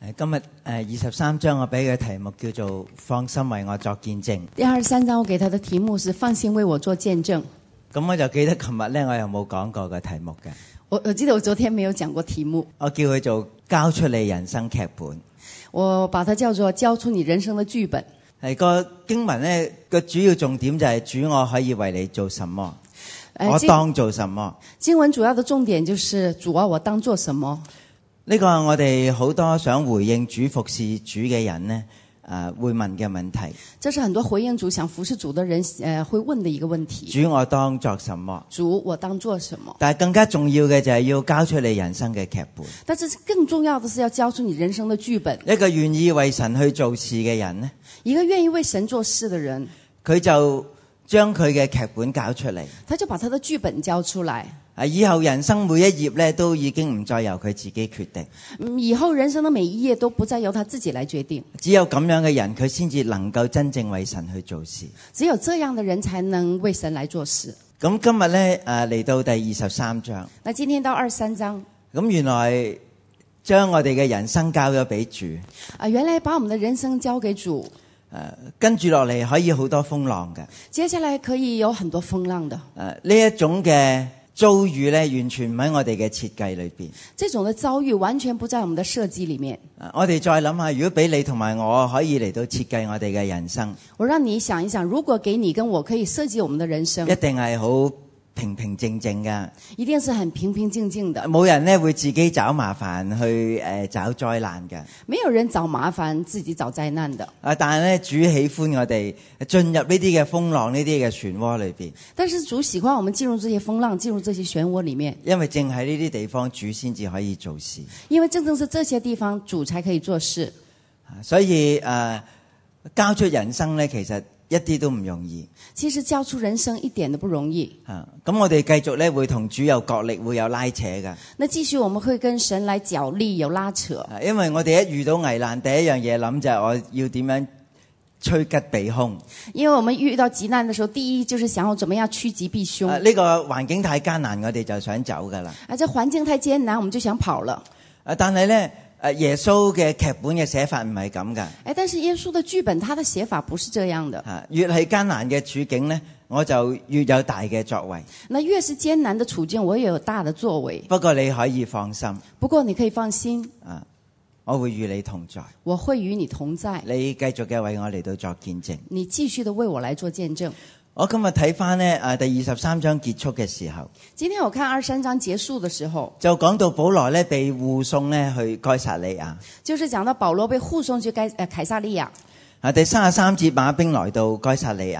今日23章我俾嘅題目叫做放心為我作見證。 第23章我給他的題目是放心為我做見證。 咁我就記得琴日咧我又冇講過個題目嘅。 我記得我昨天沒有講過題目。 我叫佢做交出你人生劇本。 我把它叫做交出你人生的劇本。 係個經文咧個主要重點就係主我可以為你做什麼，我當做什麼。 經文主要的重點就是主啊，我當做什麼。 呢個係我哋好多想回應主服侍主嘅人呢會問嘅問題。 這是很多回應主想服侍主的人會問的一個問題。 主我當作什麼？ 主我當做什麼？ 但係更加重要嘅就係要交出你人生嘅劇本。 但是更重要的是要交出你人生的劇本。 一個願意為神去做事嘅人呢， 一個願意為神做事的人， 佢就將佢嘅劇本交出嚟。 他就把他的劇本交出來。 以後人生每一頁咧都已經唔再由佢自己決定。 以後人生的每一頁都不再由他自己來決定。 只有咁樣嘅人，佢先至能夠真正為神去做事。 只有這樣的人才能為神來做事。 咁今日咧嚟到第23章。 那今天到23章。 咁原來將我哋嘅人生交咗俾主。 原來把我們的人生交給主。 跟住落嚟可以好多風浪嘅。 接下來可以有很多風浪的。 呢一種嘅遭遇咧，完全唔喺我哋嘅設計裏邊。 這種的遭遇完全不在我們的設計裏面。 我哋再諗下，如果俾你同埋我可以嚟到設計我哋嘅人生， 我讓你想一想，如果給你跟我可以設計我們的人生， 一定係好平平靜靜噶， 一定是很平平靜靜的。 冇人咧會自己找麻煩去找災難嘅。 沒有人找麻煩自己找災難的。 但係咧，主喜歡我哋進入呢啲嘅風浪、呢啲嘅漩渦裏邊。 但是主喜歡我們進入這些風浪、進入這些漩渦裏面。 因為正喺呢啲地方，主先至可以做事。 因為正正是這些地方，主才可以做事。 所以交出人生咧，其實一啲都唔容易。 其實交出人生一點都不容易。 咁我哋繼續咧會同主有角力，會有拉扯噶。 那繼續我們會跟神來角力，有拉扯。 因為我哋一遇到危難，第一樣嘢諗就係我要點樣趨吉避凶。因為我們遇到急難的時候，第一就是想要怎麼樣趨吉避凶。 呢個環境太艱難，我哋就想走噶啦。 這環境太艱難，我們就想跑了。 但係咧。耶穌嘅劇本嘅寫法唔係咁噶。 但是耶穌的劇本，他的寫法不是這樣的。 越係艱難嘅處境呢，我就越有大嘅作為。 那越是艱難的處境，我也有大的作為。 不過你可以放心。 不過你可以放心。 我會與你同在。 我會與你同在。 你繼續嘅為我嚟到作見證。 你繼續的為我來做見證。 我今日睇翻呢第23章結束嘅時候， 今天我看23章結束的時候， 就講到保羅呢被護送呢去該撒利亞， 就是講到保羅被護送去凱撒利亞。 第33節馬兵來到該撒利亞。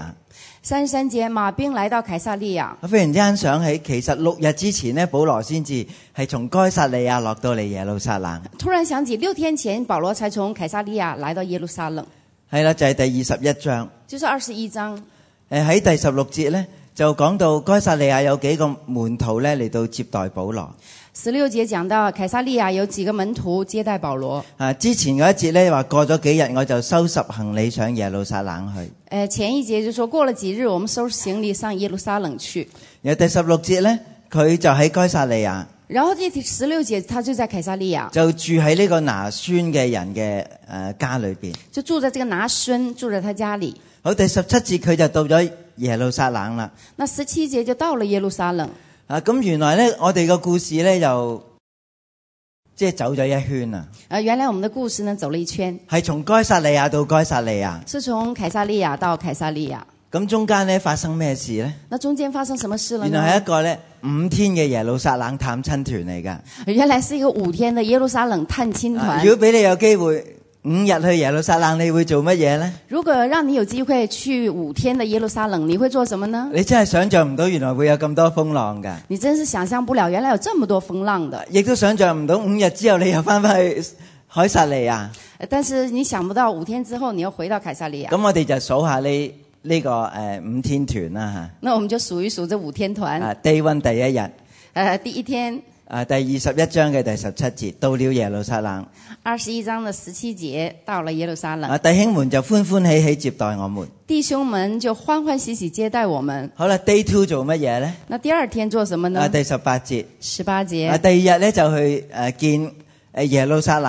33節馬兵來到凱撒利亞。 我忽然之間想起，其實6日之前呢，保羅先至係從該撒利亞落到嚟耶路撒冷。 突然想起6天前保羅才從凱撒利亞來到耶路撒冷。 係啦，就係第21章， 就是21章。 喺第16節咧，就講到該撒利亞有幾個門徒咧嚟到接待保羅。 16節講到凱撒利亞有幾個門徒接待保羅。 之前嗰一節咧話過咗幾日我就收拾行李上耶路撒冷去。 前一節就說過了幾日我們收拾行李上耶路撒冷去。 然後第16節咧，佢就喺該撒利亞。 然後第16節他就在凱撒利亞， 就住喺呢個拿孫嘅人嘅家裏邊。 就住在這個拿孫，住在他家裏。 好，第17節佢就到咗耶路撒冷啦。 那17節就到了耶路撒冷。 咁原來咧，我哋個故事咧就即係走咗一圈啊。 原來我們的故事呢走了一圈，係從該撒利亞到該撒利亞， 是從凱撒利亞到凱撒利亞。 咁中間咧發生咩事咧？ 那中間發生什麼事了呢？ 原來係一個咧5天嘅耶路撒冷探親團嚟噶。 原來是一個5天的耶路撒冷探親團。 如果俾你有機會5日去耶路撒冷，你會做乜嘢呢？ 如果讓你有機會去5天的耶路撒冷，你會做什麼呢？ 你真係想象唔到，原來會有咁多風浪噶。 你真是想象不了，原來有這麼多風浪的。 亦都想象唔到5日之後你又翻返去凱撒利亞。 但是你想不到5天之後你又回到凱撒利亞。 咁我哋就數下呢個5天團啦吓。 那我們就數一數這5天團。 Day 1第一日。 第一天。 第21章嘅第17節，到了耶路撒冷。 21章的17節，到了耶路撒冷。 弟兄們就歡歡喜喜接待我們。 弟兄們就歡歡喜喜接待我們。 好啦 ，Day 2做乜嘢呢？ 那第二天做什麼呢？ 第18節。 18節。 第二日咧就去見耶路撒冷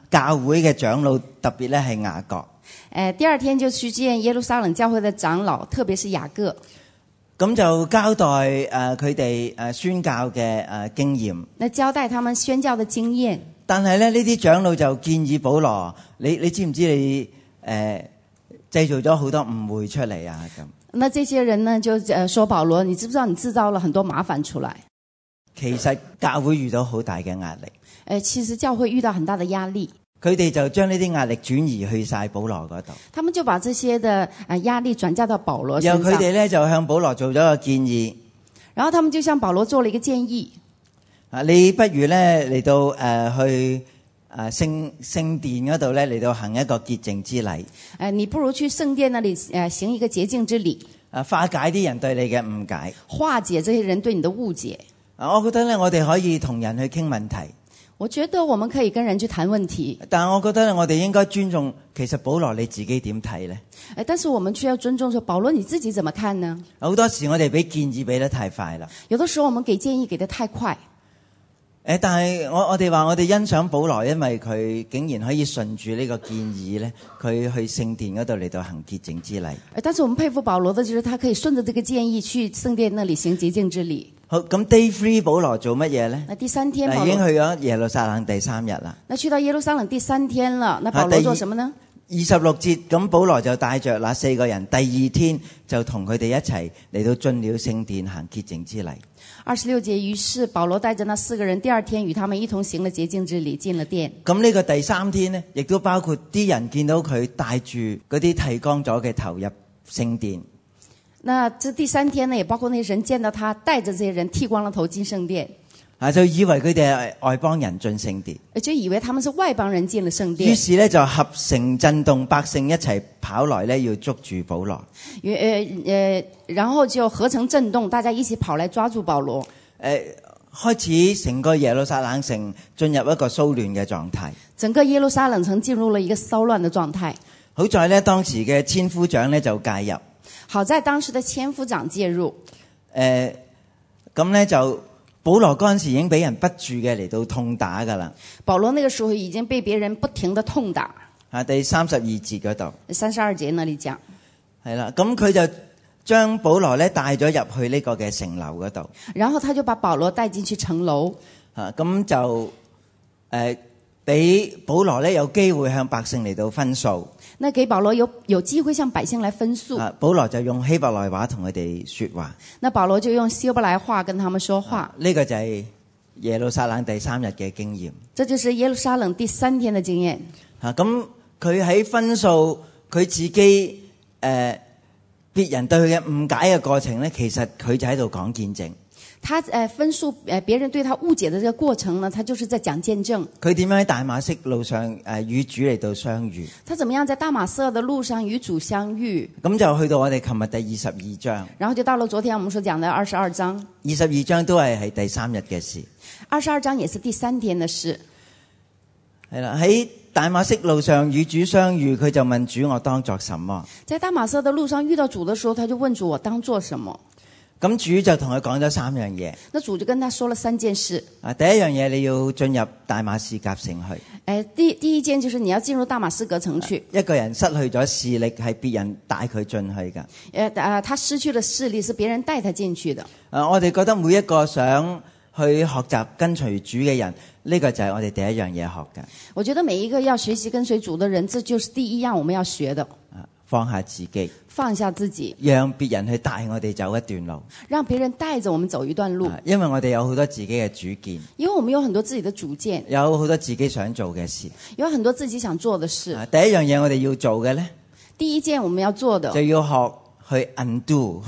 教會嘅長老，特別咧係雅各。 第二天就去見耶路撒冷教會的長老，特別是雅各。 咁就交代佢哋宣教嘅經驗。 那交代他們宣教的經驗。 但係咧呢啲長老就建議保羅，你知唔知你製造咗好多誤會出嚟啊？咁。 那這些人呢就說保羅，你知不知道你製造了很多麻煩出來？ 其實教會遇到好大嘅壓力。 其實教會遇到很大的壓力。 佢哋就將呢啲壓力轉移去晒保羅嗰度。 他們就把這些的壓力轉嫁到保羅身上。 然後佢哋咧就向保羅做咗個建議。 然後他們就向保羅做了一個建議。 你不如咧嚟到去聖殿嗰度咧嚟到行一個潔淨之禮。 你不如去聖殿那裡行一個潔淨之禮。 化解啲人對你嘅誤解。 化解這些人對你的誤解。 我覺得咧，我哋可以同人去傾問題。 我覺得我們可以跟人去談問題。 但係我覺得我哋應該尊重，其實保羅你自己點睇呢？ 但是我們卻要尊重說，保羅你自己怎麼看呢？ 好多時我哋俾建議俾得太快啦。 有的時候我們給建議給得太快。 但係我哋話我哋欣賞保羅，因為佢竟然可以順住呢個建議咧，佢去聖殿嗰度嚟到行潔淨之禮。 但是我們佩服保羅的就是他可以順着這個建議去聖殿那裡行潔淨之禮。 好，咁 Day 3保羅做乜嘢咧？ 那第三天已經去咗耶路撒冷第3日啦。 那去到耶路撒冷第3天了，那保羅做什麼呢 ？26節，咁保羅就帶着那4個人，第2天就同佢哋一齊嚟到進了聖殿行潔淨之禮。 26節，於是保羅帶着那4個人，第2天與他們一同行了潔淨之禮，進了殿。 咁呢個第3天呢，亦都包括啲人見到佢帶住嗰啲剃光咗嘅頭入聖殿。 那這第3天呢，也包括那些人見到他帶着這些人剃光了頭進聖殿。 就以為佢哋係外邦人進聖殿， 就以為他們是外邦人進了聖殿。 於是咧就合城震動，百姓一齊跑來咧要捉住保羅。 然後就合城震動，大家一起跑來抓住保羅。 開始成個耶路撒冷城進入一個騷亂嘅狀態。 整個耶路撒冷城進入了一個騷亂的狀態。 好在咧當時嘅千夫長咧就介入。 好在當時的千夫長介入。 咁咧就。保羅嗰陣時已經俾人不住嘅嚟到痛打㗎啦。 保羅那個時候已經被別人不停的痛打。 第32節嗰度。 32節那裡講。係啦，咁佢就將保羅咧帶咗入去呢個嘅城樓嗰度。 然後他就把保羅帶進去城樓。 咁就俾保羅咧有機會向百姓嚟到分訴。 那給保羅有機會向百姓來分訴。 保羅就用希伯來話同佢哋說話。 那保羅就用希伯來話跟他們說話。 呢個就係耶路撒冷第3日嘅經驗。 這就是耶路撒冷第3天的經驗。 咁佢喺分訴佢自己別人對佢嘅誤解嘅過程咧，其實佢就喺度講見證。 他分述別人對他誤解的這個過程呢，他就是在講見證。 佢點樣喺大馬色路上與主嚟到相遇？ 他怎麼樣在大馬色的路上與主相遇？ 咁就去到我哋琴日第22章。 然後就到了昨天我們所講的22章。 22章都係第3日嘅事。 22章也是第3天的事。 係啦，喺大馬色路上與主相遇，佢就問主：我當作什麼？ 在大馬色的路上遇到主的時候，他就問主：我當作什麼？ 咁主就同佢講咗3樣嘢。 那主就跟他說了3件事。 第一樣嘢你要進入大馬士革城去。 第一件就是你要進入大馬士革城去。 一個人失去咗視力係別人帶佢進去㗎。 他失去了視力是別人帶他進去的。 我哋覺得每一個想去學習跟隨主嘅人，呢個就係我哋第一樣嘢學嘅。 我覺得每一個要學習跟隨主的人，這就是第一樣我們要學的。 放下自己， 放下自己， 讓別人去帶我哋走一段路， 讓別人帶着我們走一段路。 因為我哋有好多自己嘅主見， 因為我們有很多自己的主見， 有好多自己想做嘅事， 有很多自己想做的事。 第一樣嘢我哋要做嘅呢， 第一件我們要做的， 就要學去 undo，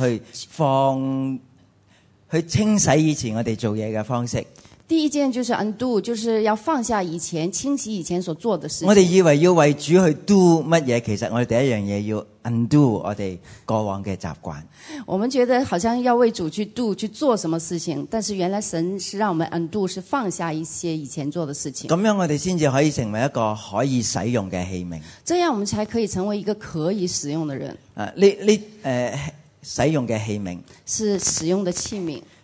去清洗以前我哋做嘢嘅方式。 第一件就是 undo， 就是要放下以前，清洗以前所做的事情。 我哋以為要為主去 do 乜嘢，其實我哋第一樣嘢要 undo 我哋過往嘅習慣。 我們覺得好像要為主去 do 去做什麼事情，但是原來神是讓我們 undo， 是放下一些以前做的事情。 咁樣我哋先至可以成為一個可以使用嘅器皿。 這樣我們才可以成為一個可以使用的人。 使用嘅器皿是使用的器皿。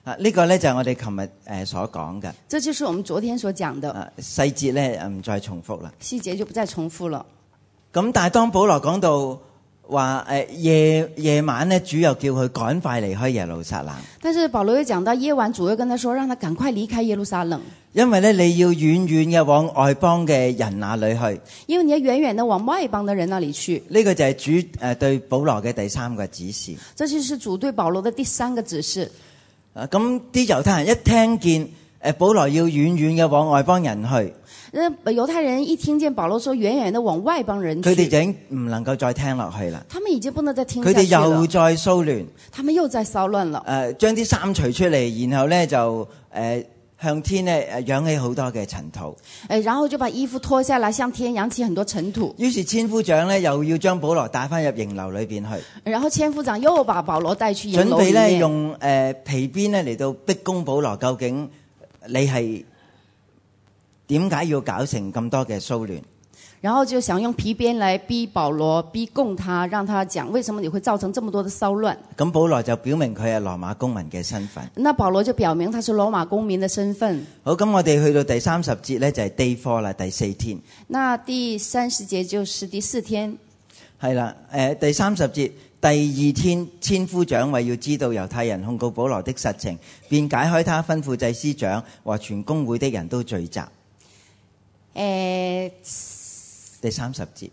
呢個咧就係我哋琴日所講嘅。 這就是我們昨天所講的。 細節咧唔再重複啦。 細節就不再重複了。 咁但係當保羅講到話夜晚咧，主又叫佢趕快離開耶路撒冷。 但是保羅又講到夜晚，主又跟他說，讓他趕快離開耶路撒冷。 因為咧你要遠遠嘅往外邦嘅人那裏去。 因為你要遠遠的往外邦的人那裏去。 呢個就係主對保羅嘅第三個指示。 這就是主對保羅的第三個指示。 咁啲猶太人一聽見保羅要遠遠嘅往外邦人去， 猶太人一聽見保羅說遠遠的往外邦人去， 佢哋就已經唔能夠再聽落去啦。 他們已經不能再聽下去了。 佢哋又再騷亂， 他們又在騷亂了。 將啲衫除出嚟，然後咧就向天咧揚起好多嘅塵土。 然後就把衣服脫下來，向天揚起很多塵土。 於是千夫長咧又要將保羅帶翻入營樓裏邊去。 然後千夫長又把保羅帶去營樓裏面。 準備咧用皮鞭咧嚟到逼供保羅，究竟你係點解要搞成咁多嘅騷亂？ 然後就想用皮鞭來逼保羅，逼供他，讓他講為什麼你會造成這麼多的騷亂。 咁保羅就表明佢係羅馬公民嘅身份。 那保羅就表明他是羅馬公民的身份。 好，咁我哋去到第30節咧就係 Day 4啦，第4天。 那第30節就是第4天。 係啦，第30節第2天，千夫長為要知道猶太人控告保羅的實情，便解開他，吩咐祭司長和全公會的人都聚集。第30節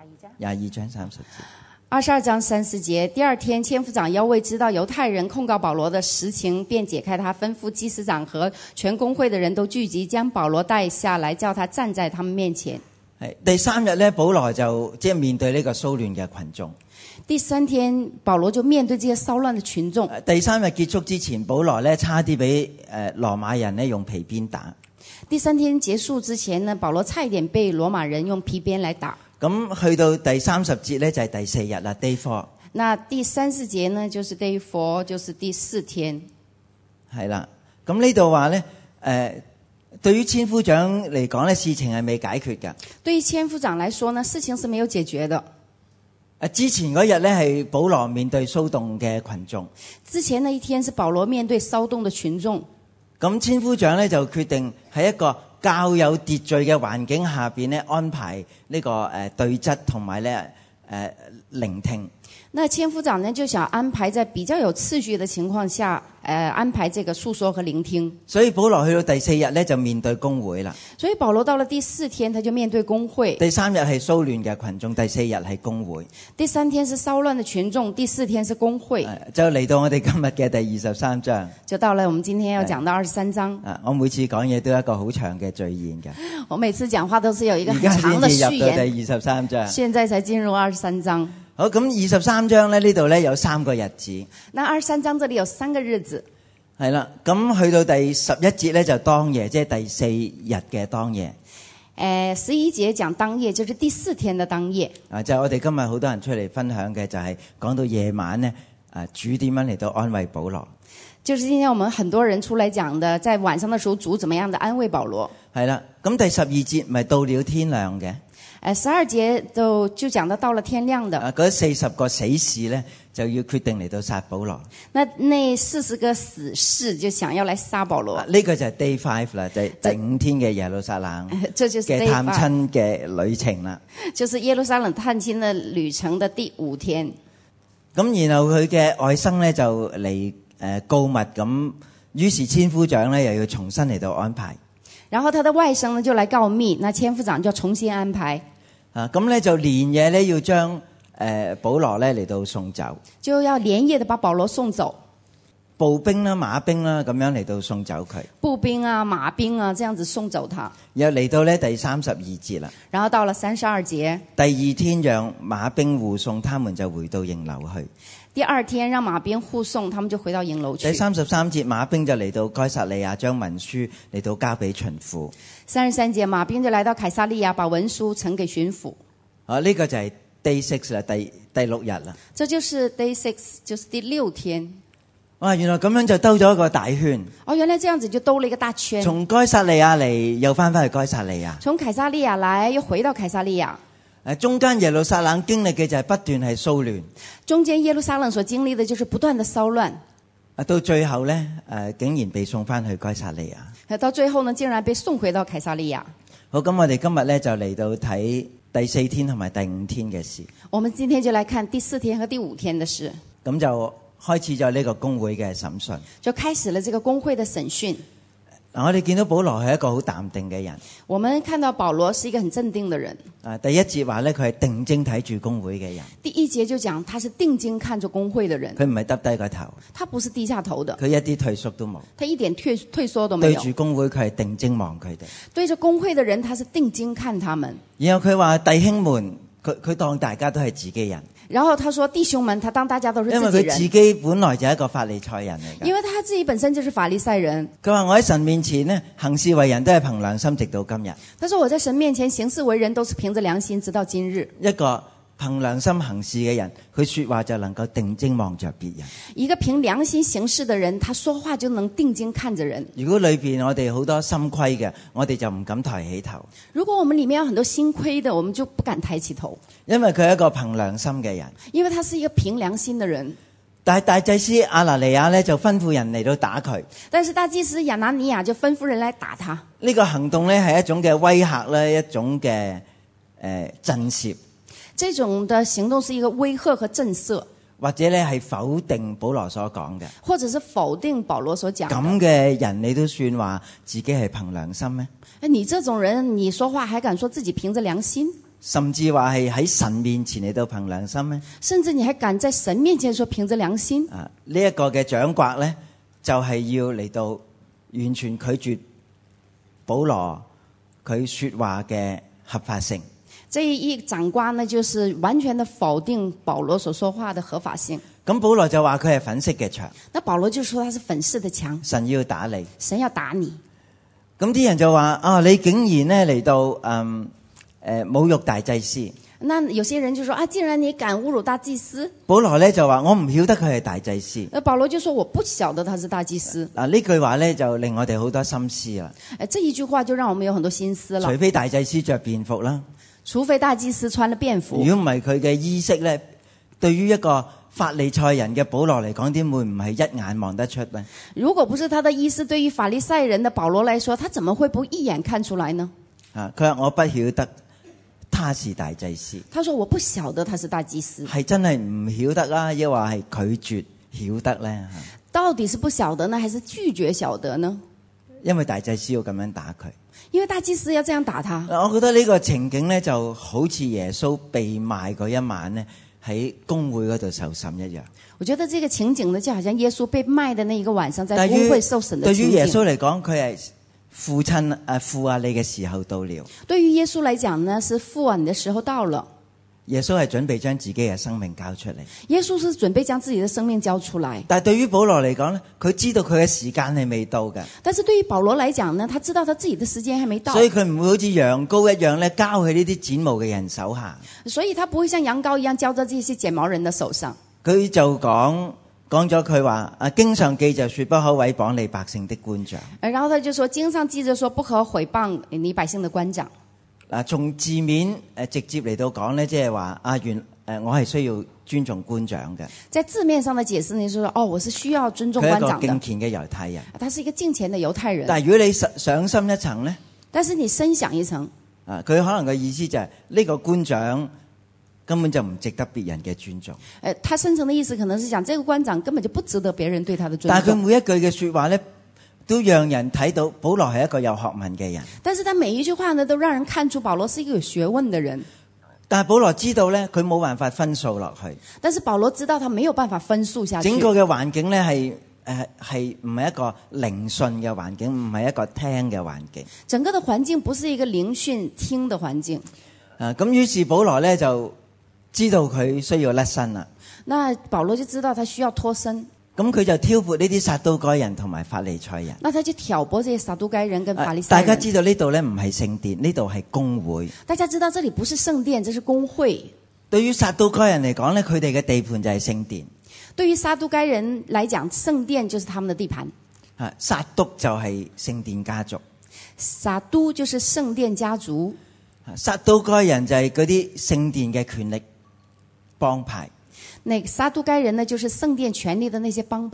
，22章30節 ，22章30節。第二天，千夫長要為知道猶太人控告保羅的實情，便解開他，吩咐祭司長和全公會的人都聚集，將保羅帶下來，叫他站在他們面前。 第3日咧，保羅就面對呢個騷亂嘅群眾。 第3天，保羅就面對這些騷亂的群眾。 第3日結束之前，保羅咧差啲俾羅馬人咧用皮鞭打。 第3天結束之前呢，保羅差一點被羅馬人用皮鞭來打。 咁去到第30節咧就係第4日啦 ，Day 4。 那第30節呢，就是 Day 4，就是第4天。 係啦，咁呢度話咧，對於千夫長嚟講咧，事情係未解決㗎。 對於千夫長來說呢，事情是沒有解決的。 之前嗰日咧係保羅面對騷動嘅群眾。 之前那一天是保羅面對騷動的群眾。 咁千夫長咧就決定喺一個較有秩序嘅環境下邊咧安排呢個對質同埋咧聆聽。 那千夫長呢就想安排在比較有次序的情況下，安排這個訴說和聆聽。 所以保羅去到第4日咧就面對公會啦。 所以保羅到了第4天，他就面對公會。 第3日係騷亂嘅群眾，第4日係公會。 第3天是騷亂的群眾，第4天是公會。 就嚟到我哋今日嘅第23章。 就到了我們今天要講到23章。 我每次講嘢都有一個好長嘅序言嘅。 我每次講話都是有一個很長的序言。 而家先至入到第23章。 現在才進入23章。 好，咁23章咧呢度咧有3個日子。 那23章這裡有3個日子。 係啦，咁去到第11節咧就當夜，即係第4日嘅當夜。 11節講當夜，就是第4天的當夜。 就係我哋今日好多人出嚟分享嘅，就係講到夜晚咧，主點樣嚟到安慰保羅。 就是今天我們很多人出來講的，在晚上的時候主怎麼樣的安慰保羅。 係啦，咁第12節咪到了天亮嘅。 12節就講到了天亮的。 嗰40個死士咧就要決定嚟到殺保羅。 那40個死士就想要來殺保羅。 呢個就係 Day 5啦，第5天嘅耶路撒冷嘅探親嘅旅程啦。 就是耶路撒冷探親的旅程的第5天。 咁然後佢嘅外甥咧就嚟告密，咁於是千夫長咧又要重新嚟到安排。 然後他的外甥呢就來告密，那千夫長就重新安排。 咁咧就連夜咧要將保羅咧嚟到送走， 就要連夜的把保羅送走。 步兵啦、馬兵啦咁樣嚟到送走佢。 步兵啊、馬兵啊，這樣子送走他。 又嚟到咧第32節啦。 然後到了32節。 第2天讓馬兵護送，他們就回到營樓去。 第2天讓馬兵護送，他們就回到營樓去。 第33節馬兵就嚟到該撒利亞，將文書嚟到交俾巡撫。 33節馬兵就來到凱撒利亞，把文書呈給巡撫。 呢個就係 Day 6啦，第6日啦。 這就是 Day 6，就是第6天。 哇！原來咁樣就兜咗一個大圈。 原來這樣子就兜了一個大圈。 從該撒利亞嚟，又翻去該撒利亞。 從凱撒利亞來，又回到凱撒利亞。 中間耶路撒冷經歷嘅就係不斷係騷亂。 中間耶路撒冷所經歷的就是不斷的騷亂。 到最後咧竟然被送翻去該撒利亞。 到最後呢，竟然被送回到凱撒利亞。 好，咁我哋今日咧就嚟到睇第4天同埋第5天嘅事。 我們今天就來看第4天和第5天的事。 咁就開始咗呢個公會嘅審訊， 就開始了這個公會的審訊。 我哋見到保羅係一個好淡定嘅人。 我們看到保羅是一個很鎮定的人。 第一節話咧，佢係定睛睇住公會嘅人。 第1節就講他是定睛看着公會的人。 佢唔係耷低個頭， 他不是低下頭的， 佢一啲退縮都冇。 他一點退縮都沒有。 對住公會，佢係定睛望佢哋。 對着公會的人，他是定睛看他們。 然後佢話弟兄們，佢當大家都係自己人。 然後他說弟兄們，他當大家都是自己人。 因為佢自己本來就係一個法利賽人嚟㗎。 因為他自己本身就是法利賽人。 佢話我喺神面前呢，行事為人都係憑良心，直到今日。 他說我在神面前行事為人都是憑着良心，直到今日。 一個憑良心行事嘅人，佢說話就能夠定睛望着別人。 一個憑良心行事的人，他說話就能定睛看着人。 如果裏邊我哋好多心虧嘅，我哋就唔敢抬起頭。 如果我們裏面有很多心虧的，我們就不敢抬起頭。 因為佢係一個憑良心嘅人。 因為他是一個憑良心的人。 但係大祭司亞拿尼亞呢，就吩咐人嚟到打佢。 但是大祭司亞拿尼亞就吩咐人來打他。 呢個行動呢，係一種嘅威嚇呢，一種嘅震懾。 這種的行動是一個威嚇和震懾， 或者咧係否定保羅所講嘅， 或者是否定保羅所講的。 咁嘅人你都算話自己係憑良心咩？ 你這種人，你說話還敢說自己憑着良心？ 甚至話係喺神面前嚟到憑良心咩？ 甚至你還敢在神面前說憑着良心？ 呢一個嘅掌摑咧，就係要嚟到完全拒絕保羅佢說話嘅合法性。 這一掌摑呢，就是完全的否定保羅所說話的合法性。 咁保羅就話佢係粉飾嘅牆。 那保羅就說他是粉飾的牆。 神要打你， 神要打你。 咁啲人就話你竟然呢嚟到侮辱大祭司。 那有些人就說既然你敢侮辱大祭司。 保羅呢就話我唔曉得佢係大祭司。 保羅就說我不曉得他是大祭司。 呢句話呢就令我哋好多心思啦。 這一句話就讓我們有很多心思了。 除非大祭司着便服啦。 除非大祭司穿了便服。 如果唔係佢嘅衣飾咧，對於一個法利賽人嘅保羅嚟講，點會唔係一眼望得出呢？ 如果不是他的衣飾，對於法利賽人的保羅來說，他怎麼會不一眼看出來呢？ 佢話我不曉得他是大祭司。 他說我不曉得他是大祭司。 係真係唔曉得啦，抑或係拒絕曉得咧？ 到底是不曉得呢，還是拒絕曉得呢？ 因為大祭司要咁樣打佢。 因為大祭司要這樣打他。 我覺得呢個情景呢，就好似耶穌被賣嗰一晚呢，喺公會嗰度受審一樣。 我覺得這個情景呢，就好像耶穌被賣的那一個晚上在公會受審的情景。 對於耶穌嚟講，佢係父親父啊，你嘅時候到了。 對於耶穌來講呢，是父啊，你的時候到了。 耶穌係準備將自己嘅生命交出嚟。 耶穌是準備將自己的生命交出來。 但係對於保羅嚟講呢，佢知道佢嘅時間係未到嘅。 但是對於保羅來講呢，他知道他自己的時間還沒到。 所以佢唔會好似羊羔一樣咧，交喺呢啲剪毛嘅人手下。 所以他不會像羊羔一樣交在這些剪毛人的手上。 佢就講咗佢話經上記着說不可毀謗你百姓的官長。 然後他就說經上記着說不可毀謗你百姓的官長。 從字面直接嚟到講呢，即係話我係需要尊重官長嘅。 在字面上的解釋呢，就說我是需要尊重官長的。 佢係一個敬虔嘅猶太人。 他是一個敬虔的猶太人。 但係如果你上深一層呢？ 但是你深想一層， 佢可能嘅意思就係呢個官長根本就唔值得別人嘅尊重。 他深層的意思可能是講，這個官長根本就不值得別人對他的尊重。 但係佢每一句嘅說話呢，都讓人睇到保羅係一個有學問嘅人。 但是他每一句話呢，都讓人看出保羅是一個有學問的人。 但係保羅知道呢，佢冇辦法分數落去。 但是保羅知道他沒有辦法分數下去。 整個嘅環境呢，係唔係一個聆訊嘅環境，唔係一個聽嘅環境。 整個的環境不是一個聆訊聽的環境。 咁於是保羅呢，就知道佢需要甩身啦。 那保羅就知道他需要脫身。 咁佢就挑撥呢啲撒都該人同埋法利賽人。 那他就挑撥這些撒都該人跟法利賽人。 大家知道呢度呢，唔係聖殿，呢度係公會。 大家知道這裡不是聖殿，這是公會。 對於撒都該人嚟講呢，佢哋嘅地盤就係聖殿。 對於撒都該人來講，聖殿就是他們的地盤。 撒督就係聖殿家族。 撒都就是聖殿家族。 撒都該人就係嗰啲聖殿嘅權力幫派。 那個撒都該人呢，就是聖殿權力的那些幫派。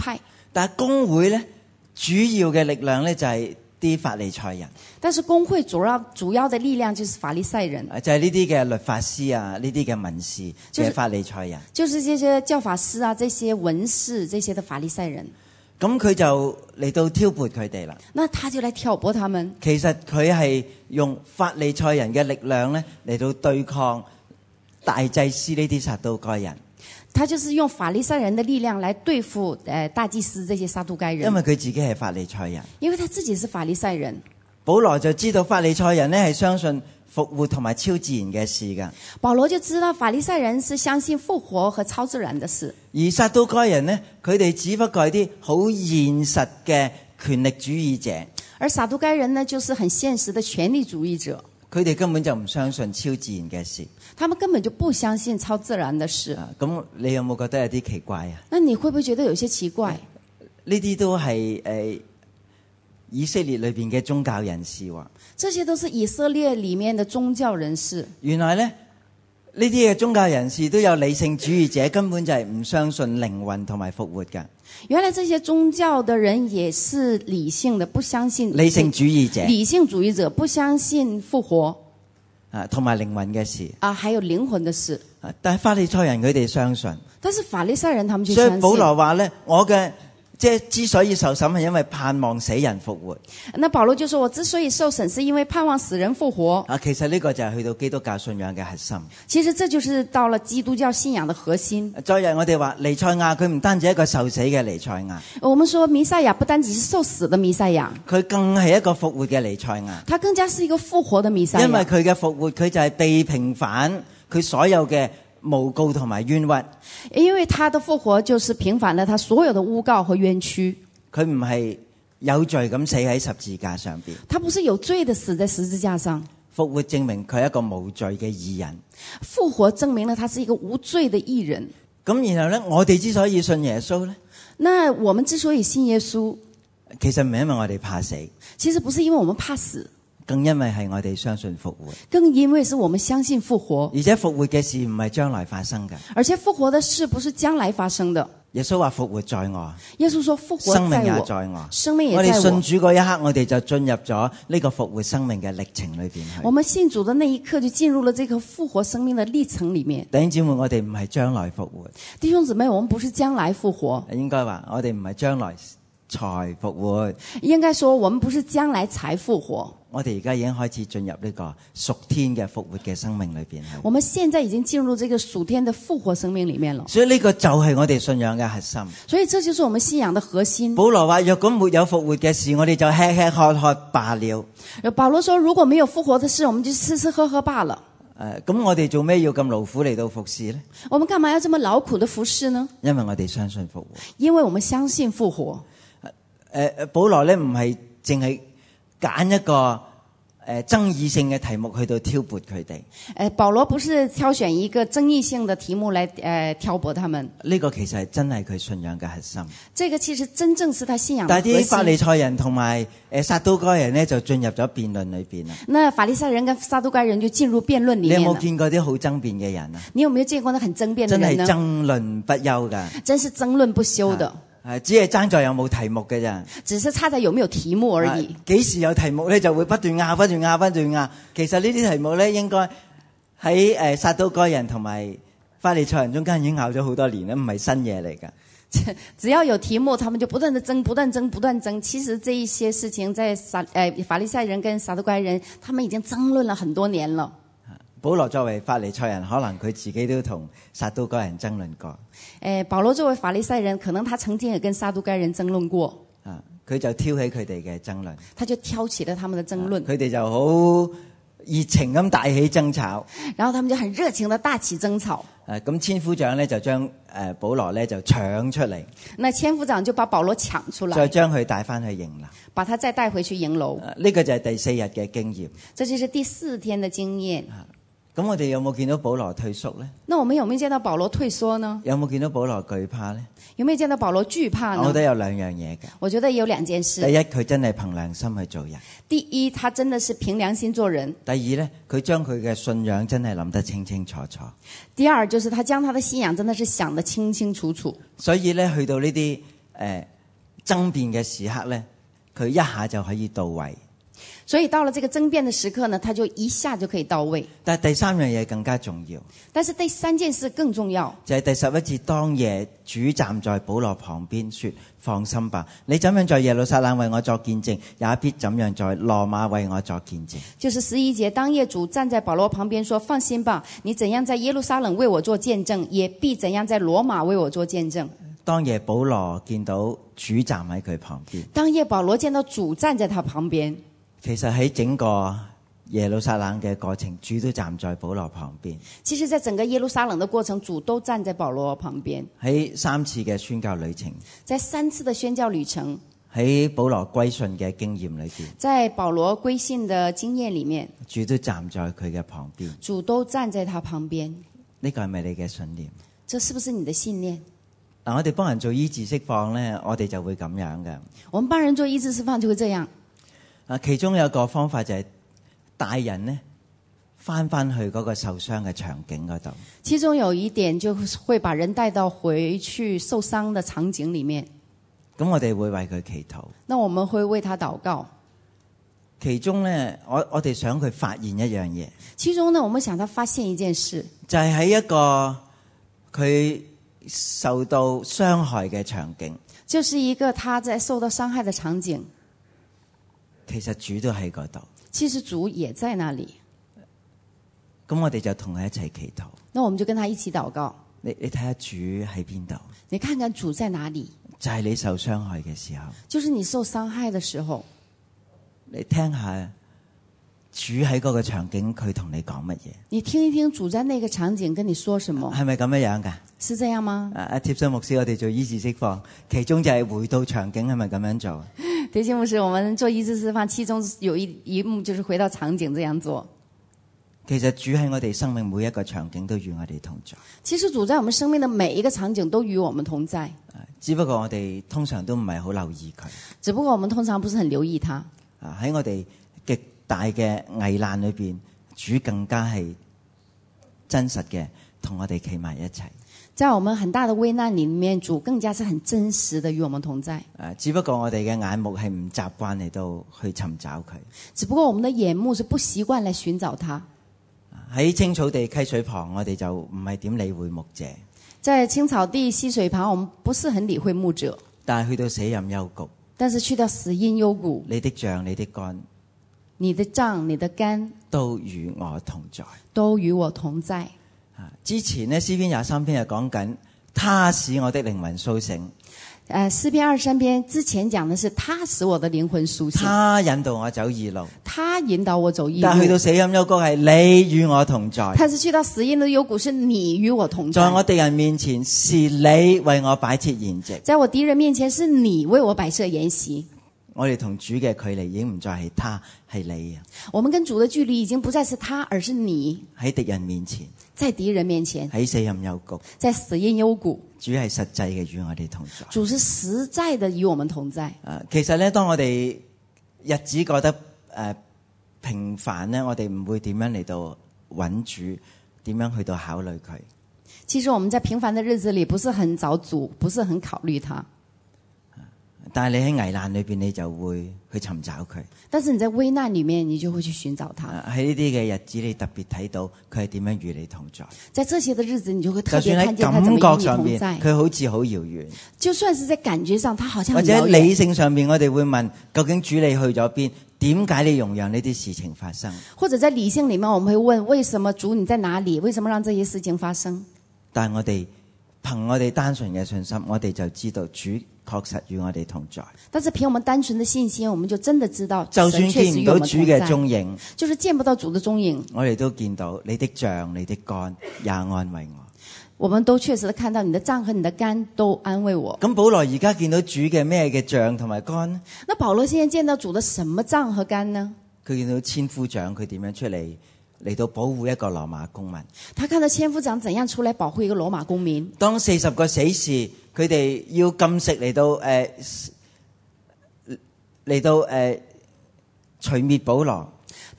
但係公會咧主要嘅力量咧就係啲法利賽人， 但是公會主要的力量就是法利賽人， 就係呢啲嘅律法師啊，呢啲嘅文士嘅法利賽人， 就是這些教法師啊，這些文士這些的法利賽人。 咁佢就嚟到挑撥佢哋啦。 那他就來挑撥他們。 其實佢係用法利賽人嘅力量咧嚟到對抗大祭司呢啲撒都該人。 他就是用法利賽人的力量來對付大祭司這些撒都該人。 因為佢自己係法利賽人。 因為他自己是法利賽人。 保羅就知道法利賽人咧係相信復活同埋超自然嘅事㗎。 保羅就知道法利賽人是相信復活和超自然的事。 而撒都該人呢，佢哋只不過係啲好現實嘅權力主義者。 而撒都該人呢，就是很現實的權力主義者。 佢哋根本就唔相信超自然嘅事。 他們根本就不相信超自然的事。 咁你有冇覺得有啲奇怪啊？ 那你會不會覺得有些奇怪？ 呢啲都係以色列裏邊嘅宗教人士喎。 這些都是以色列裡面的宗教人士。 原來呢啲嘅宗教人士都有理性主義者，根本就係唔相信靈魂同埋復活㗎。 原來這些宗教的人也是理性的，不相信理性主義者。 理性主義者不相信復活同埋靈魂嘅事啊，還有靈魂的事。 但係法利賽人佢哋相信。 但是法利賽人他們就相信。 所以保羅話呢，我嘅即係之所以受審係因為盼望死人復活。 那保羅就說，我之所以受審是因為盼望死人復活。 其實呢個就係去到基督教信仰嘅核心。 其實這就是到了基督教信仰的核心。 昨日我哋話彌賽亞佢唔單止係一個受死嘅彌賽亞。 我們說彌賽亞不單止是受死的彌賽亞，佢更係一個復活嘅彌賽亞。 他更加是一個復活的彌賽亞。 因為佢嘅復活，佢就係被平反佢所有嘅誣告同埋冤屈。 因為他的復活就是平反了他所有的誣告和冤屈。 佢唔係有罪咁死喺十字架上邊。 他不是有罪的死在十字架上。 復活證明佢係一個無罪嘅義人。 復活證明了他是一個無罪的義人。 咁然後呢，我哋之所以信耶穌呢， 那我們之所以信耶穌， 其實唔係因為我哋怕死， 其實不是因為我們怕死， 更因為係我哋相信復活， 更因為是我們相信復活。 而且復活嘅事唔係將來發生嘅， 而且復活的事不是將來發生的。 耶穌話復活在我， 耶穌說復活在我， 生命也在我， 生命也在我。 我哋信主嗰一刻，我哋就進入咗呢個復活生命嘅歷程裏邊去。 我們信主的那一刻就進入了這個復活生命的歷程裏面。 弟兄姊妹，我哋唔係將來復活。 弟兄姊妹，我們不是將來復活， 應該話我哋唔係將來才復活。 應該說我們不是將來才復活。 我哋而家已經開始進入呢個屬天嘅復活嘅生命裏邊。 我們現在已經進入這個屬天的復活生命裏面了。 所以呢個就係我哋信仰嘅核心。 所以這就是我們信仰的核心。 保羅話：若果沒有復活嘅事，我哋就吃吃喝喝罷了。 保羅說：如果沒有復活的事，我們就吃吃喝喝罷了。 咁我哋做咩要咁勞苦嚟到服侍呢？ 我們幹嘛要這麼勞苦的服侍呢？ 因為我哋相信復活。 因為我們相信復活。 保羅咧唔係淨係揀一個爭議性嘅題目去到挑撥佢哋。 保羅不是挑選一個爭議性的題目來挑撥他們。 呢個其實係真係佢信仰嘅核心。 這個其實真正是他信仰的核心。 但係啲法利賽人同埋撒都該人呢，就進入咗辯論裏邊啦。 那法利賽人跟撒都該人就進入辯論裏面。 你有冇見過啲好爭辯嘅人啊？ 你有沒有見過那很爭辯的人呢？ 真係爭論不休噶。 真是爭論不休的。 只係爭在有冇題目嘅咋， 只是差在有沒有題目而已。 幾時有題目咧，就會不斷拗，不斷拗，不斷拗。其實呢啲題目咧，應該喺撒都該人同埋法利賽人中間已經拗咗好多年啦，唔係新嘢嚟噶。 只要有題目，他們就不斷的爭，不斷爭，不斷爭。其實這一些事情在法利賽人跟撒都該人，他們已經爭論了很多年了。 保羅作為法利賽人，可能佢自己都同撒都該人爭論過。 保羅作為法利賽人，可能他曾經也跟撒都該人爭論過。 佢就挑起佢哋嘅爭論。 他就挑起了他們的爭論。 佢哋就好熱情咁大起爭吵。 然後他們就很熱情的大起爭吵。 咁千夫長咧就將保羅咧就搶出嚟。 那千夫長就把保羅搶出來， 再將佢帶翻去營樓。 把他再帶回去營樓。 呢個就係第4日嘅經驗。 這就是第4天的經驗。 咁我哋有冇見到保羅退縮呢？ 那我們有沒有見到保羅退縮呢？ 有冇見到保羅懼怕呢？ 有沒有見到保羅懼怕呢？ 我覺得有2樣嘢嘅。 我覺得有2件事。 第一，佢真係憑良心去做人。 第一，他真的是憑良心做人。 第二呢，佢將佢嘅信仰真係諗得清清楚楚。 第二，就是他將他的信仰真的是想得清清楚楚。 所以呢，去到呢啲爭辯嘅時刻呢，佢一下就可以到位。 所以到了這個爭辯的時刻呢，他就一下就可以到位。 但係第三樣嘢更加重要， 但是第三件事更重要， 就係第11節，當夜主站在保羅旁邊說：放心吧，你怎樣在耶路撒冷為我作見證，也必怎樣在羅馬為我作見證。 就是11節，當夜主站在保羅旁邊說：放心吧，你怎樣在耶路撒冷為我做見證，也必怎樣在羅馬為我做見證。 當夜保羅見到主站喺佢旁邊， 當夜保羅見到主站在他旁邊， 其實喺整個耶路撒冷嘅過程，主都站在保羅旁邊。 其實在整個耶路撒冷的過程，主都站在保羅旁邊。 喺3次嘅宣教旅程， 在3次的宣教旅程， 喺保羅歸信嘅經驗裏邊， 在保羅歸信的經驗裡面， 主都站在佢嘅旁邊。 主都站在他旁邊。 呢個係咪你嘅信念？ 這是不是你的信念？ 嗱，我哋幫人做醫治釋放呢，我哋就會咁樣嘅。 我們幫人做醫治釋放就會這樣。 其中有一個方法就係帶人呢翻去嗰個受傷嘅場景嗰度。 其中有一點就會把人帶到回去受傷的場景裡面。 咁我哋會為佢祈禱。 那我們會為他禱告。 其中呢，我哋想佢發現一樣嘢。 其中呢，我們想他發現一件事， 就係喺一個佢受到傷害嘅場景。 就是一個他在受到傷害的場景。 其實主都喺嗰度， 其實主也在那裡。 咁我哋就同佢一齊祈禱。 那我們就跟他一起禱告。 你睇下主喺邊度？ 你看看主在哪裡？ 就係你受傷害嘅時候。 就是你受傷害的時候。 你聽下主喺嗰個場景，佢同你講乜嘢？ 你聽一聽主在那個場景跟你說什麼？ 係咪咁樣㗎？ 是這樣嗎？ 貼心牧師，我哋做醫治釋放，其中就係回到場景，係咪咁樣做？ 貼心牧師，我們做醫治釋放，其中有一幕就是回到場景這樣做。 其實主喺我哋生命每一個場景都與我哋同在。 其實主在我們生命的每一個場景都與我們同在。 只不過我哋通常都唔係好留意佢。 只不過我們通常不是很留意他。 喺我哋極大嘅危難裏邊，主更加係真實嘅，同我哋企埋一齊。 在我們很大的危難裡面，主更加是很真實的與我們同在。 只不過我哋嘅眼目係唔習慣嚟到去尋找佢。 只不過我們的眼目是不習慣來尋找他。 喺青草地溪水旁，我哋就唔係點理會牧者。 在青草地溪水旁，我們不是很理會牧者。 但係去到死蔭幽谷， 但是去到死蔭幽谷， 你的杖、你的竿， 你的杖、你的竿都與我同在， 都與我同在。 之前呢，詩篇23篇係講緊，他使我的靈魂甦醒。 詩篇23篇之前講的是他使我的靈魂甦醒， 他引導我走義路， 他引導我走義路。 但去到死蔭幽谷係你與我同在， 但是去到死蔭的幽谷是你與我同在。 在我敵人面前是你為我擺設筵席， 在我敵人面前是你為我擺設筵席。 我哋同主嘅距離已經唔再係他，係你啊！ 我們跟主的距離已經不再是他，而是你。 喺敵人面前， 在敵人面前， 喺死蔭幽谷， 在死蔭幽谷， 主係實際嘅與我哋同在。 主是實在的與我們同在。 其實咧，當我哋日子覺得平凡咧，我哋唔會點樣嚟到揾主，點樣去到考慮佢。 其實我們在平凡的日子裡，不是很找主，不是很考慮他。 但係你喺危難裏邊，你就會去尋找佢。 但是你在危難裡面，你就會去尋找他。 喺呢啲嘅日子，你特別睇到佢係點樣與你同在。 在這些的日子，你就會特就算喺別看見他怎麼與感你覺上面， 同在。 佢好似好遙遠。 就算是在感覺上，他好像或者很遙遠。 理性上面，我哋會問：究竟主你去咗邊？點解你容讓呢啲事情發生？ 或者在理性裡面，我們會問：為什麼主你在哪裡？為什麼讓這些事情發生？ 但係我哋憑我哋單純嘅信心，我哋就知道主確實與我哋同在。 但是憑我們單純的信心，我們就真的知道就算見唔到主嘅蹤影， 就是見不到主的蹤影， 我哋都見到你的杖、你的竿也安慰我。 我們都確實的看到你的杖和你的竿都安慰我。 咁保羅而家見到主嘅咩嘅杖同埋竿呢？ 那保羅現在見到主的什麼杖和竿呢？ 佢見到千夫長佢點樣出嚟到保護一個羅馬公民。 他看到千夫長怎樣出來保護一個羅馬公民。 當40個死士佢哋要禁食嚟到除滅保羅。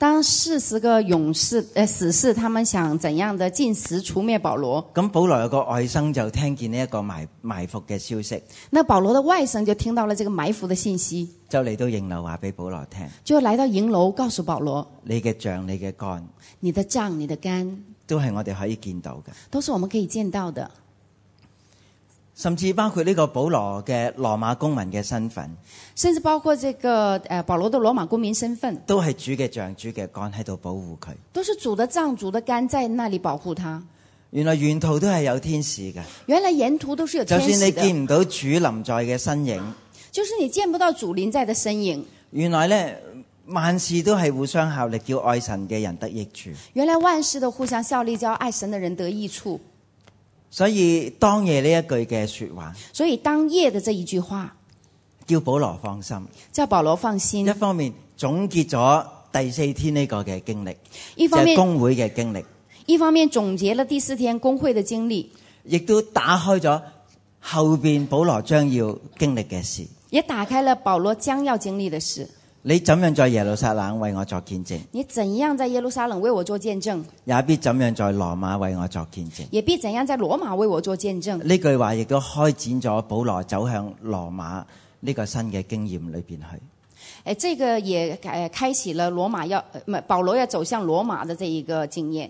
當40個勇士死士，他們想怎樣的禁食除滅保羅？ 咁保羅有個外甥就聽見呢一個埋伏嘅消息， 那保羅的外甥就聽到了這個埋伏的信息， 就嚟到營樓話俾保羅聽， 就來到營樓告訴保羅： 你嘅杖、你嘅竿， 你的杖、你的竿， 都係我哋可以見到嘅， 都是我們可以見到的。 甚至包括呢個保羅嘅羅馬公民嘅身份， 甚至包括這個保羅的羅馬公民身份， 都係主嘅杖、主嘅竿喺度保護佢。 都是主的杖、主的竿在那裡保護他。 原來沿途都係有天使嘅， 原來沿途都是有就天使的。 算你見唔到主臨在嘅身影， 就是你見不到主臨在的身影。 原來呢，萬事都係互相效力，叫愛神嘅人得益處。 原來萬事都互相效力，叫愛神的人得益處。 所以當夜呢一句嘅說話， 所以當夜的這一句話， 叫保羅放心， 叫保羅放心。 一方面總結咗第4天呢個嘅經歷， 一方面就係公會嘅經歷， 一方面總結了第4天公會的經歷， 亦都打開咗後邊保羅將要經歷嘅事， 也打開了保羅將要經歷的事。 你怎樣在耶路撒冷為我作見證， 你怎樣在耶路撒冷為我做見證， 也必怎樣在羅馬為我作見證。 也必怎樣在羅馬為我做見證。 呢句話亦都開展咗保羅走向羅馬呢個新嘅經驗裏邊去。 這個也開啟了保羅要走向羅馬的這一個經驗。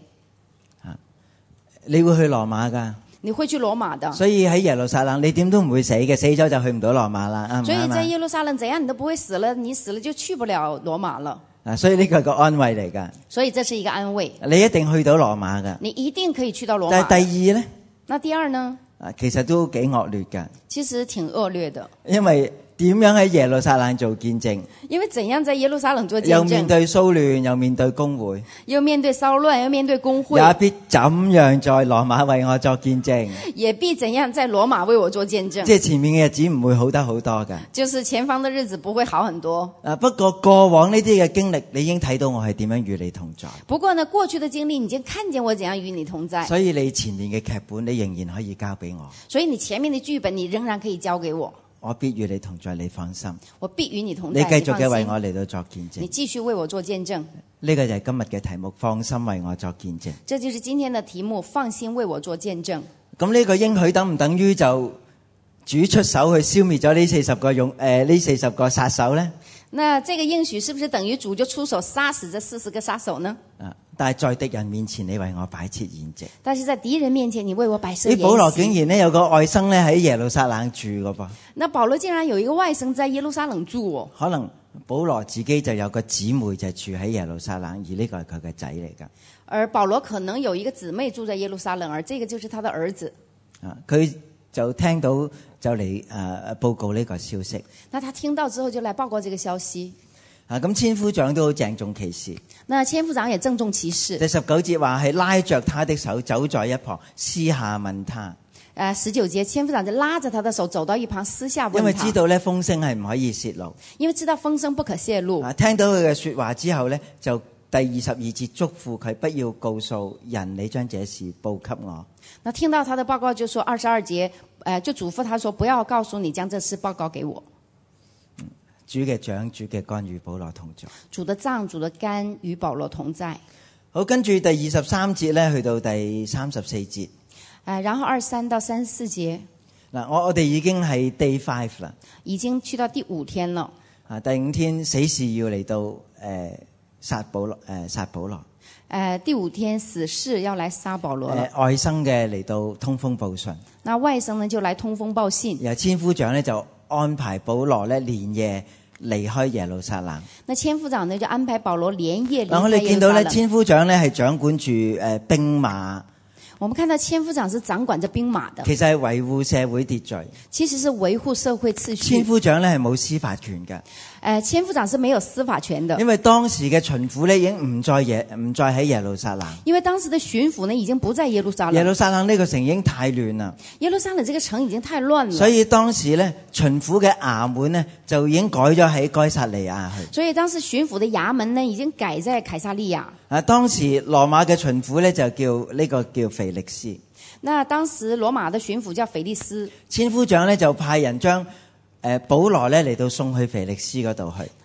你會去羅馬㗎？ 你會去羅馬的， 所以喺耶路撒冷你點都唔會死嘅，死咗就去唔到羅馬啦，啱唔啱啊？ 所以在耶路撒冷怎樣你都不會死了，你死了就去不了羅馬了。 所以呢個係個安慰嚟㗎。 所以這是一個安慰， 你一定去到羅馬㗎。 你一定可以去到羅馬。 但係第二呢？ 那第二呢？ 其實都幾惡劣㗎。 其實挺惡劣的， 因為點樣喺耶路撒冷做見證？ 因為怎樣在耶路撒冷做見證？ 又面對騷亂，又面對公會， 又面對騷亂，又面對公會， 也必怎樣在羅馬為我作見證？ 也必怎樣在羅馬為我做見證？ 即係前面嘅日子唔會好得好多㗎。 就是前方的日子不會好很多。 不過過往呢啲嘅經歷，你已經睇到我係點樣與你同在。 不過呢，過去的經歷你已經看見我怎樣與你同在。 所以你前面嘅劇本，你仍然可以交俾我。 所以你前面的劇本，你仍然可以交給我。 我必與你同在，你放心。 我必與你同在， 你繼續嘅為我嚟到作見證。 你繼續為我做見證。 呢個就係今日嘅題目，放心為我作見證。 這就是今天的題目，放心為我做見證。 咁呢個應許等唔等於就主出手去消滅咗呢40個殺手呢？ 那這個應許是不是等於主就出手殺死這40個殺手呢？ 但係在敵人面前，你為我擺設筵席。 但是在敵人面前，你為我擺設筵席。 保羅竟然呢有個外甥呢喺耶路撒冷住㗎噃。 那保羅竟然有一個外甥在耶路撒冷住喎。 可能保羅自己就有個姊妹就住喺耶路撒冷，而呢個係佢嘅仔嚟㗎。 而保羅可能有一個姊妹住在耶路撒冷，而這個就是他的兒子。 佢就聽到就嚟報告呢個消息。 那他聽到之後就來報告這個消息。 咁千夫長都好鄭重其事。 那千夫長也鄭重其事。 第19節話係拉着他的手走在一旁，私下問他。 19節千夫長就拉着他的手走到一旁，私下問他。 因為知道咧風聲係唔可以泄露。 因為知道風聲不可泄露。 聽到佢嘅說話之後咧，就第22節囑咐佢不要告訴人你將這事報給我。 那聽到他的報告就說22節，就囑咐他說不要告訴你將這事報告給我。 主嘅杖、主嘅竿與保羅同在。 主的杖、主的竿與保羅同在。 好，跟住第23節咧，去到第34節。 然後23到34節。 嗱，我哋已經係 day 5啦， 已經去到第5天了。 第5天死士要嚟到殺保羅。 第5天死士要來殺保羅了。 外甥嘅嚟到通風報信。 那外甥呢就來通風報信。 然後千夫長呢就安排保羅呢連夜離開耶路撒冷。 那千夫長呢就安排保羅連夜離開耶路撒冷。 我哋見到呢千夫長呢係掌管住兵馬。 我們看到千夫長是掌管着兵馬的。 其實係維護社會秩序。 其實是維護社會秩序。 千夫長呢係冇司法權嘅。 千夫長是沒有司法權的。 因為當時嘅巡撫呢已經唔再喺耶路撒冷。 因為當時的巡撫呢已經不在耶路撒冷。 耶路撒冷呢個城已經太亂啦。 耶路撒冷這個城已經太亂了。 所以當時呢巡撫嘅衙門呢就已經改咗喺該撒利亞去。 所以當時巡撫的衙門呢已經改在凱撒利亞。 當時羅馬嘅巡撫呢就叫腓力斯。 那當時羅馬的巡撫叫腓力斯。 千夫長呢就派人將保羅呢嚟到送去腓力斯嗰度去。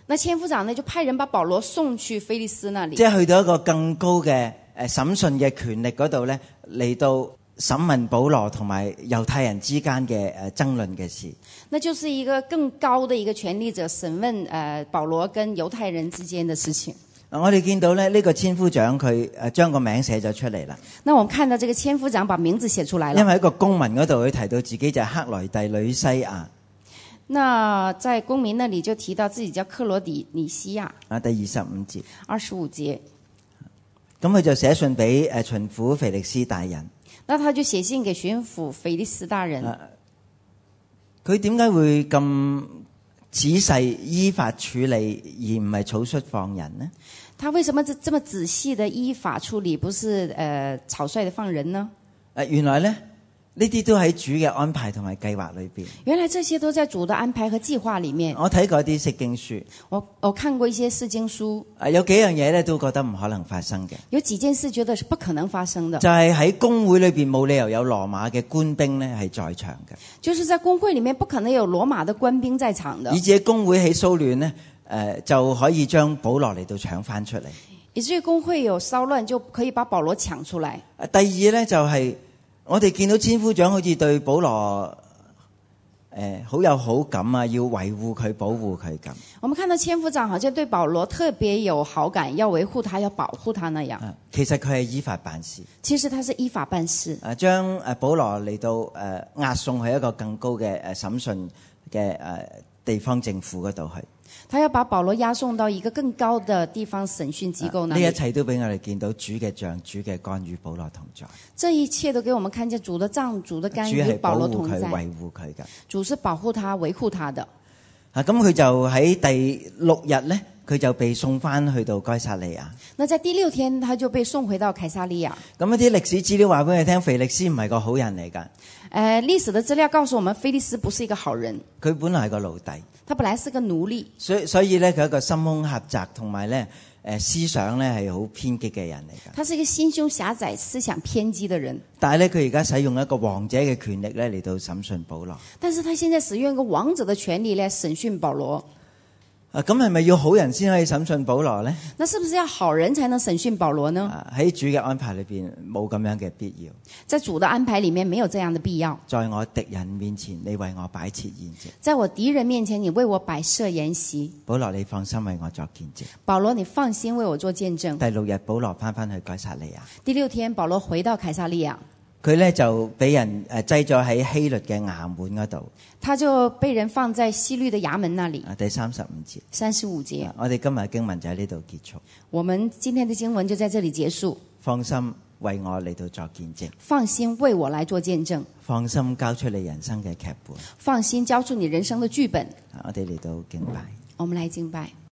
那千夫長呢就派人把保羅送去菲利斯那裡， 即係去到一個更高嘅審訊嘅權力嗰度咧，嚟到審問保羅同埋猶太人之間嘅爭論嘅事。 那就是一個更高的一個權力者審問保羅跟猶太人之間的事情。 我哋見到咧呢個千夫長佢將個名寫咗出嚟啦。 那我們看到這個千夫長把名字寫出來了， 因為喺個公民嗰度佢提到自己就係克萊蒂女西亞。 那在公民那裡就提到自己叫克羅底尼西亞。 第25節。 25節。 咁佢就寫信俾巡撫腓力斯大人。 那他就寫信給巡撫腓力斯大人。 佢點解會咁仔細依法處理而唔係草率放人呢？ 他為什麼這麼仔細的依法處理，不是草率的放人呢？ 原來呢啲都喺主嘅安排同埋計劃裏邊。 原來這些都在主的安排和計劃裡面。 我睇過啲釋經書， 我看過一些釋經書。 有幾樣嘢咧都覺得唔可能發生嘅。 有幾件事覺得是不可能發生的。 就係喺公會裏邊冇理由有羅馬嘅官兵咧係在場嘅。 就是在公會裡面不可能有羅馬的官兵在場的。 以至公會起騷亂呢，就可以將保羅嚟到搶翻出嚟。 以至於公會有騷亂就可以把保羅搶出來。 第二咧就係、我哋見到千夫長好似對保羅好有好感啊，要維護佢、保護佢咁。 我們看到千夫長好像對保羅特別有好感，要維護他，要保護他那樣。 其實佢係依法辦事。 其實他是依法辦事。 將保羅嚟到押送去一個更高嘅審訊嘅地方政府嗰度去。 他要把保羅押送到一個更高的地方審訊機構那裡。 呢一切都俾我哋見到主嘅杖、主嘅干與保羅同在。 這一切都給我們看見主的杖、主的干與保羅同在。 主係保護佢、維護佢嘅。 主是保護他、維護他的。 咁佢就喺第6日呢，佢就被送翻去到該撒利亞。 那在第6天，他就被送回到凱撒利亞。 咁一啲歷史資料話俾你聽，腓力斯唔係個好人嚟㗎。 歷史的資料告訴我們，腓力斯不是一個好人。 佢本來係個奴隸。 他本來是個奴隸。 所以咧，佢係一個心胸狹窄同埋咧思想咧係好偏激嘅人嚟㗎。 他是一個心胸狹窄、思想偏激的人。 但係咧，佢而家使用一個王者嘅權力咧嚟到審訊保羅。 但是他現在使用一個王者的權力來審訊保羅。 咁係咪要好人先可以審訊保羅呢？ 那是不是要好人才能審訊保羅呢？ 喺主嘅安排裏邊冇咁樣嘅必要。 在主的安排裡面沒有這樣的必要。 在我敵人面前，你為我擺設筵席。 在我敵人面前，你為我擺設筵席。 保羅，你放心為我作見證。 保羅，你放心為我做見證。 第6日，保羅翻去該撒利亞。 第6天，保羅回到凱撒利亞。 佢咧就俾人擠咗喺希律嘅衙門嗰度。 他就被人放在希律的衙門那裡。 第35節。 35節。 我哋今日經文就喺呢度結束。 我們今天的經文就在這裡結束。 放心為我嚟到作見證。 放心為我來做見證。 放心交出你人生嘅劇本。 放心交出你人生的劇本。 我哋嚟到敬拜。 我們來敬拜。